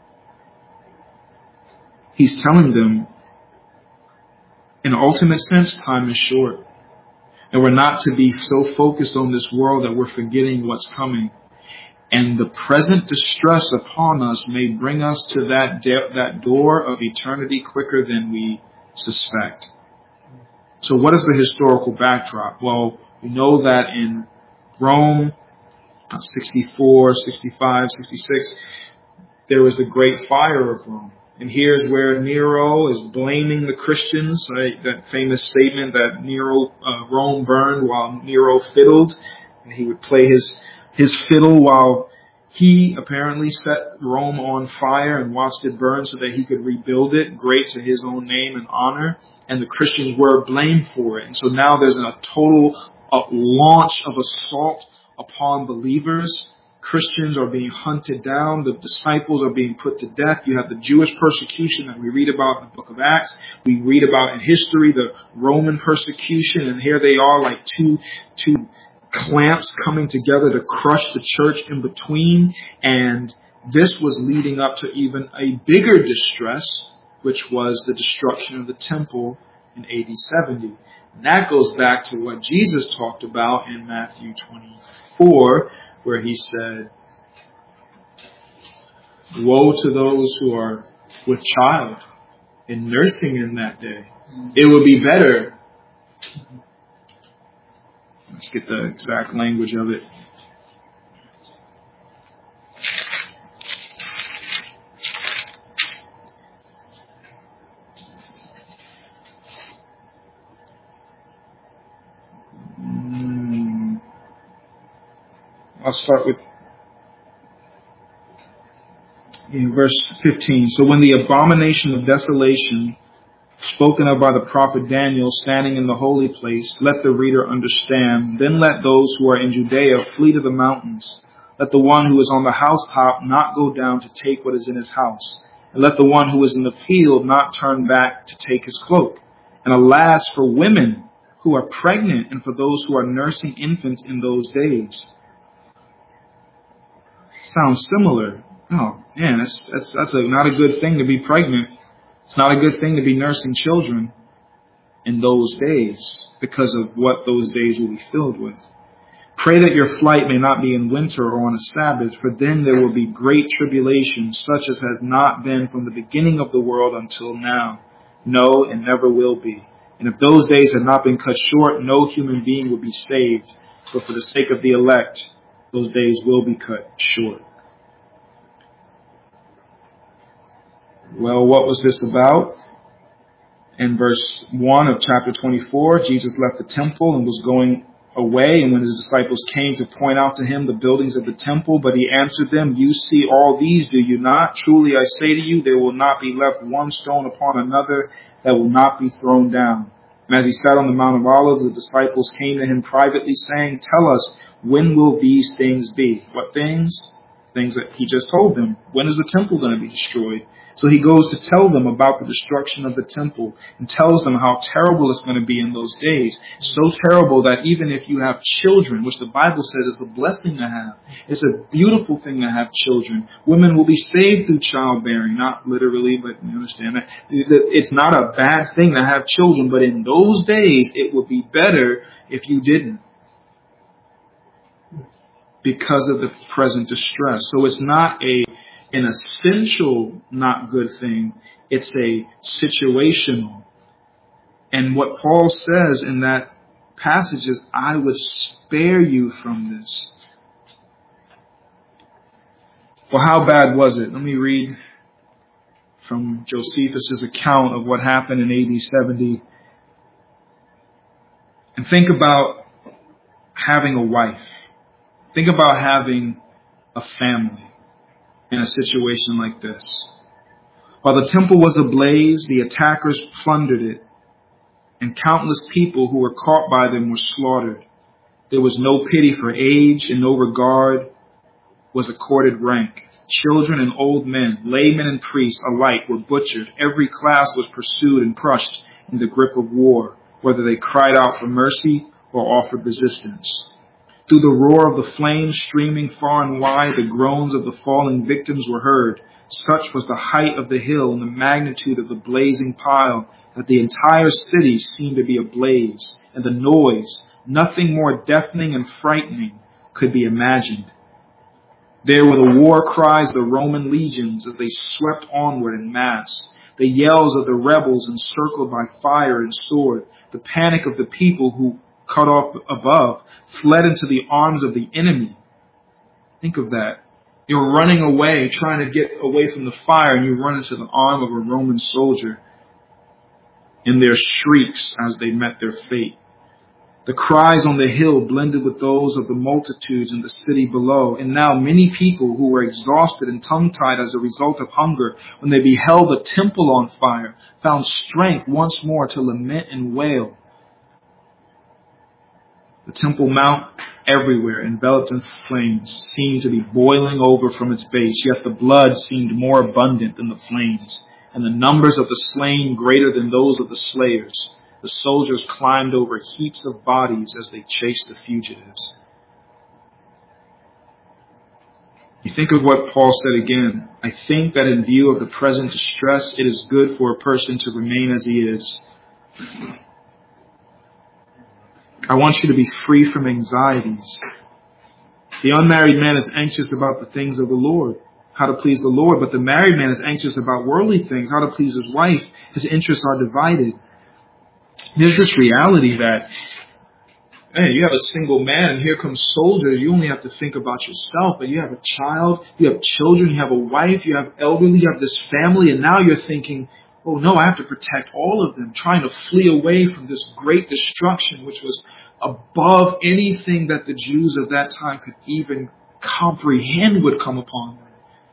He's telling them, in ultimate sense, time is short. And we're not to be so focused on this world that we're forgetting what's coming. And the present distress upon us may bring us to that door of eternity quicker than we suspect. So what is the historical backdrop? Well, we know that in Rome, 64, 65, 66, there was the great fire of Rome. And here's where Nero is blaming the Christians, right? That famous statement that Rome burned while Nero fiddled. And he would play his fiddle while he apparently set Rome on fire and watched it burn so that he could rebuild it, great to his own name and honor. And the Christians were blamed for it. And so now there's a total launch of assault upon believers. Christians are being hunted down. The disciples are being put to death. You have the Jewish persecution that we read about in the book of Acts. We read about in history the Roman persecution. And here they are like two clamps coming together to crush the church in between. And this was leading up to even a bigger distress, which was the destruction of the temple in AD 70. And that goes back to what Jesus talked about in Matthew 24, where he said, woe to those who are with child and nursing in that day. It would be better. Let's get the exact language of it. I'll start with verse 15. So when the abomination of desolation spoken of by the prophet Daniel standing in the holy place, let the reader understand. Then let those who are in Judea flee to the mountains. Let the one who is on the housetop not go down to take what is in his house. And let the one who is in the field not turn back to take his cloak. And alas for women who are pregnant and for those who are nursing infants in those days. Sounds similar. Oh man, that's not a good thing to be pregnant. It's not a good thing to be nursing children in those days because of what those days will be filled with. Pray that your flight may not be in winter or on a Sabbath, for then there will be great tribulation, such as has not been from the beginning of the world until now. No, and never will be. And if those days had not been cut short, no human being would be saved. But for the sake of the elect, those days will be cut short. Well, what was this about? In verse 1 of chapter 24, Jesus left the temple and was going away. And when his disciples came to point out to him the buildings of the temple, but he answered them, you see all these, do you not? Truly I say to you, there will not be left one stone upon another that will not be thrown down. And as he sat on the Mount of Olives, the disciples came to him privately saying, tell us, when will these things be? What things? Things that he just told them. When is the temple going to be destroyed? So he goes to tell them about the destruction of the temple and tells them how terrible it's going to be in those days. So terrible that even if you have children, which the Bible says is a blessing to have, it's a beautiful thing to have children. Women will be saved through childbearing, not literally, but you understand that. It's not a bad thing to have children, but in those days it would be better if you didn't, because of the present distress. So it's not an essential not good thing. It's a situational. And what Paul says in that passage is, I would spare you from this. Well, how bad was it? Let me read from Josephus' account of what happened in AD 70. And think about having a wife. Think about having a family in a situation like this. While the temple was ablaze, the attackers plundered it, and countless people who were caught by them were slaughtered. There was no pity for age, and no regard was accorded rank. Children and old men, laymen and priests alike were butchered. Every class was pursued and crushed in the grip of war, whether they cried out for mercy or offered resistance. Through the roar of the flames streaming far and wide, the groans of the fallen victims were heard. Such was the height of the hill and the magnitude of the blazing pile that the entire city seemed to be ablaze, and the noise, nothing more deafening and frightening, could be imagined. There were the war cries of the Roman legions as they swept onward in mass, the yells of the rebels encircled by fire and sword, the panic of the people who, cut off above, fled into the arms of the enemy. Think of that. You're running away, trying to get away from the fire, and you run into the arm of a Roman soldier in their shrieks as they met their fate. The cries on the hill blended with those of the multitudes in the city below, and now many people who were exhausted and tongue-tied as a result of hunger, when they beheld the temple on fire, found strength once more to lament and wail. The Temple Mount, everywhere enveloped in flames, seemed to be boiling over from its base, yet the blood seemed more abundant than the flames, and the numbers of the slain greater than those of the slayers. The soldiers climbed over heaps of bodies as they chased the fugitives. You think of what Paul said again. I think that in view of the present distress, it is good for a person to remain as he is. I want you to be free from anxieties. The unmarried man is anxious about the things of the Lord, how to please the Lord, but the married man is anxious about worldly things, how to please his wife. His interests are divided. There's this reality that, hey, you have a single man and here comes soldiers. You only have to think about yourself, but you have a child, you have children, you have a wife, you have elderly, you have this family, and now you're thinking, oh no, I have to protect all of them, trying to flee away from this great destruction, which was above anything that the Jews of that time could even comprehend would come upon them.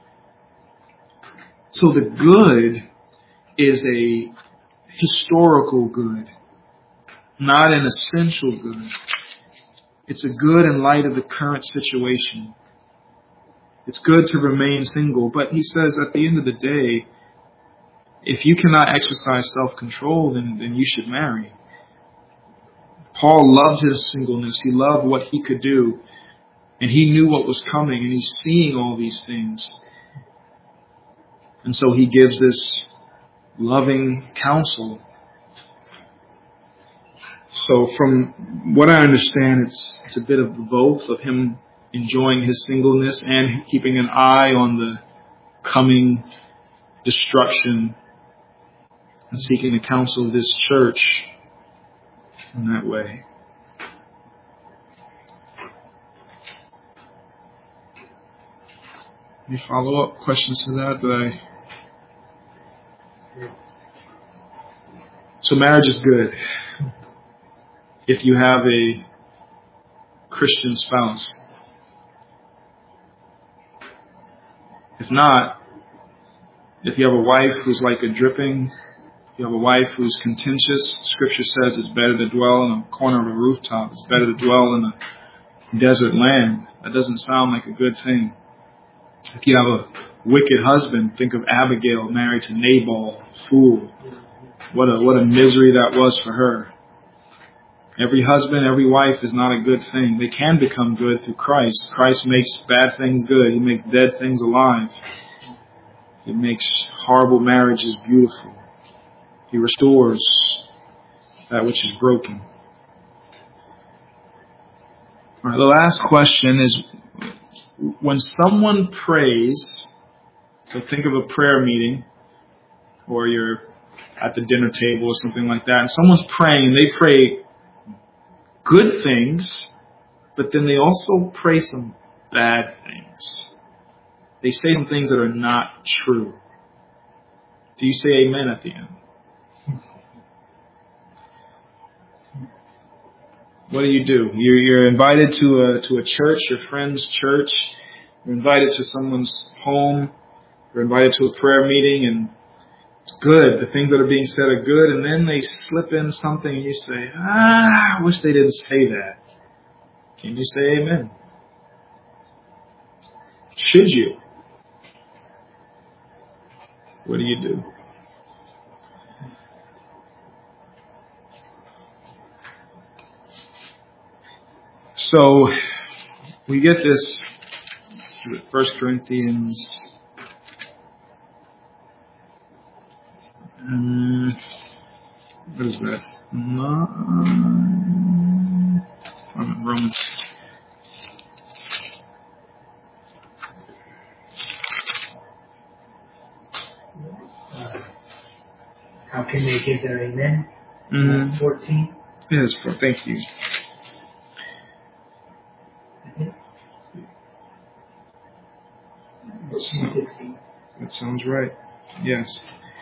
So the good is a historical good, not an essential good. It's a good in light of the current situation. It's good to remain single, but he says at the end of the day, if you cannot exercise self-control, then you should marry. Paul loved his singleness. He loved what he could do. And he knew what was coming. And he's seeing all these things. And so he gives this loving counsel. So from what I understand, it's a bit of both of him enjoying his singleness and keeping an eye on the coming destruction and seeking the counsel of this church in that way. Any follow-up questions to that? So marriage is good if you have a Christian spouse. If not, if you have a wife who's like a dripping, if you have a wife who's contentious, Scripture says it's better to dwell in a corner of a rooftop. It's better to dwell in a desert land. That doesn't sound like a good thing. If you have a wicked husband, think of Abigail married to Nabal, fool. What a misery that was for her. Every husband, every wife is not a good thing. They can become good through Christ. Christ makes bad things good. He makes dead things alive. He makes horrible marriages beautiful. He restores that which is broken. All right, the last question is, when someone prays, so think of a prayer meeting, or you're at the dinner table or something like that, and someone's praying, and they pray good things, but then they also pray some bad things. They say some things that are not true. Do you say amen at the end? What do? You're invited to a church, your friend's church. You're invited to someone's home. You're invited to a prayer meeting, and it's good. The things that are being said are good, and then they slip in something, and you say, I wish they didn't say that. Can you say amen? Should you? What do you do? So, we get this 1 Corinthians. What is that? Romans. How can they give their amen? 14? Yes, thank you. That sounds right. Yes.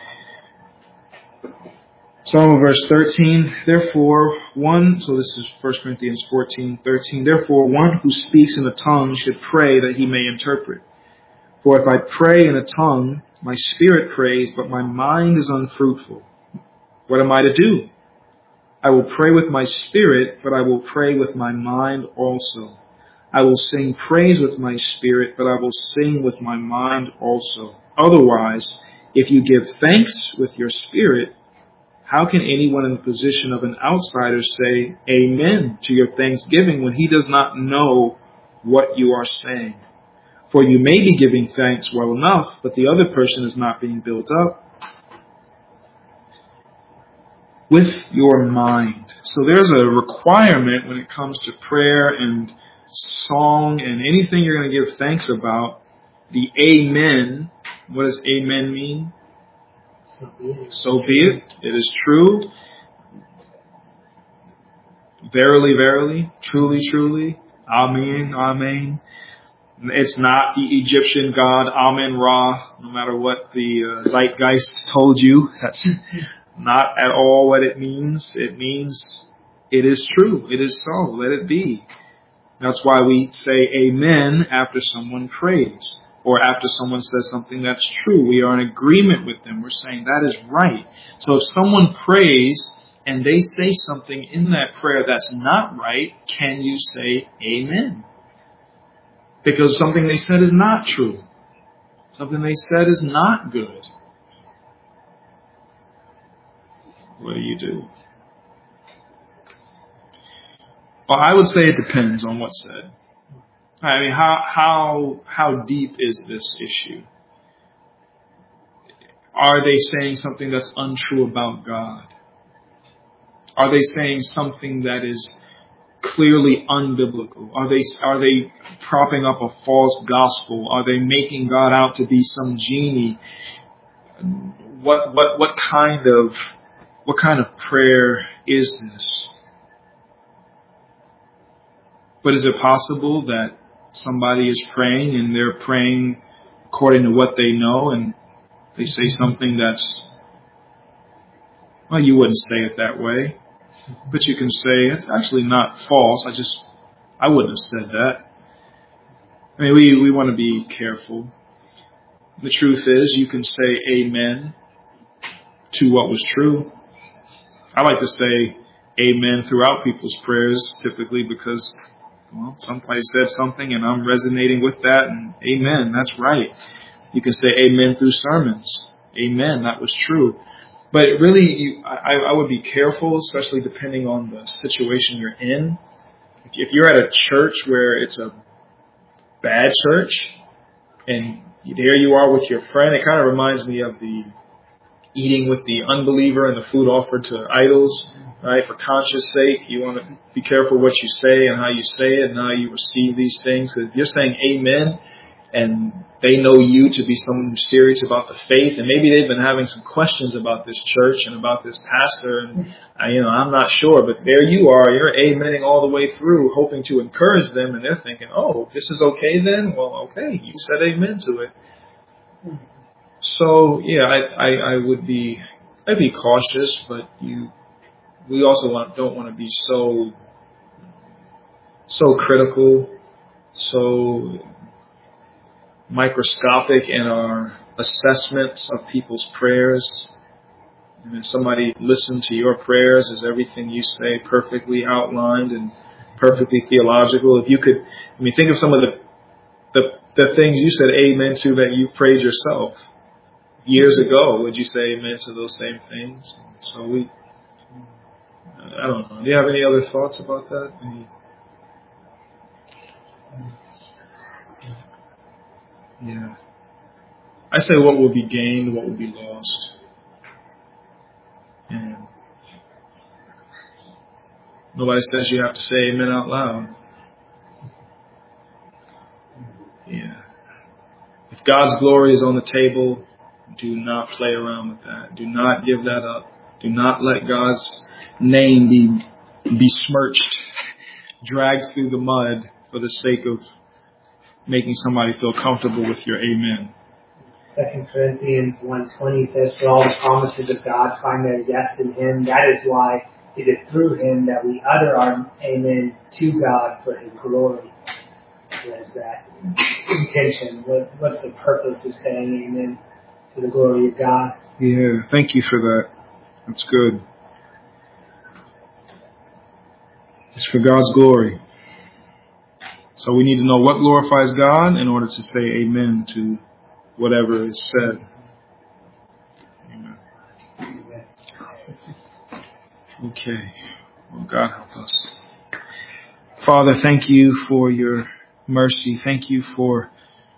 So verse 13, therefore one, so this is 1 Corinthians 14:13, therefore one who speaks in a tongue should pray that he may interpret. For if I pray in a tongue, my spirit prays, but my mind is unfruitful. What am I to do? I will pray with my spirit, but I will pray with my mind also. I will sing praise with my spirit, but I will sing with my mind also. Otherwise, if you give thanks with your spirit, how can anyone in the position of an outsider say amen to your thanksgiving when he does not know what you are saying? For you may be giving thanks well enough, but the other person is not being built up with your mind. So there's a requirement when it comes to prayer and song and anything you're going to give thanks about. The amen. What does amen mean? So be it. It is true. Verily, verily. Truly, truly. Amen, amen. It's not the Egyptian god Amen-Ra, no matter what the zeitgeist told you. That's not at all what it means. It means it is true. It is so. Let it be. That's why we say amen after someone prays or after someone says something that's true. We are in agreement with them. We're saying that is right. So if someone prays and they say something in that prayer that's not right, can you say amen? Because something they said is not true. Something they said is not good. What do you do? Well, I would say it depends on what's said. I mean, how deep is this issue? Are they saying something that's untrue about God? Are they saying something that is clearly unbiblical? Are they propping up a false gospel? Are they making God out to be some genie? What kind of prayer is this? But is it possible that somebody is praying and they're praying according to what they know and they say something that's, well, you wouldn't say it that way, but you can say it's actually not false. I wouldn't have said that. I mean, we want to be careful. The truth is, you can say amen to what was true. I like to say amen throughout people's prayers, typically because, well, somebody said something and I'm resonating with that, and amen, that's right. You can say amen through sermons. Amen, that was true. But really, I would be careful, especially depending on the situation you're in. If you're at a church where it's a bad church, and there you are with your friend, it kind of reminds me of the eating with the unbeliever and the food offered to idols, right? For conscience sake, you want to be careful what you say and how you say it and how you receive these things. Because if you're saying amen, and they know you to be someone who's serious about the faith, and maybe they've been having some questions about this church and about this pastor, and I'm not sure, but there you are, you're amening all the way through, hoping to encourage them, and they're thinking, oh, this is okay then? Well, okay, you said amen to it. So, yeah, I'd be cautious, but we also don't want to be so so critical, so microscopic in our assessments of people's prayers. And if somebody listened to your prayers, is everything you say perfectly outlined and perfectly theological? If you could, think of some of the things you said amen to that you prayed yourself years ago. Would you say amen to those same things? So I don't know. Do you have any other thoughts about that? Yeah. I say what will be gained, what will be lost. And nobody says you have to say amen out loud. Yeah. If God's glory is on the table, do not play around with that. Do not give that up. Do not let God's name be besmirched, dragged through the mud for the sake of making somebody feel comfortable with your amen. 2 Corinthians 1:20 says, "For all the promises of God find their yes in Him. That is why it is through Him that we utter our amen to God for His glory." There's that intention. What's the purpose of saying amen to the glory of God? Yeah, thank you for that. That's good. It's for God's glory. So we need to know what glorifies God in order to say amen to whatever is said. Amen. Okay. Well, God help us. Father, thank you for your mercy. Thank you for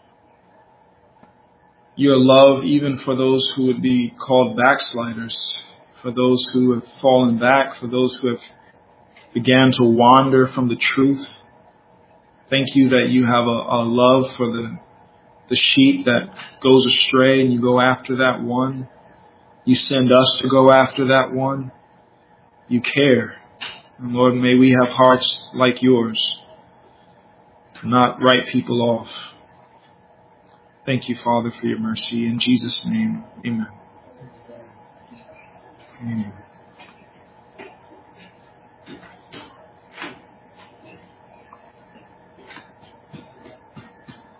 your love, even for those who would be called backsliders, for those who have fallen back, for those who have began to wander from the truth. Thank you that you have a love for the sheep that goes astray, and you go after that one. You send us to go after that one. You care. And Lord, may we have hearts like yours to not write people off. Thank you, Father, for your mercy. In Jesus' name, amen. Amen.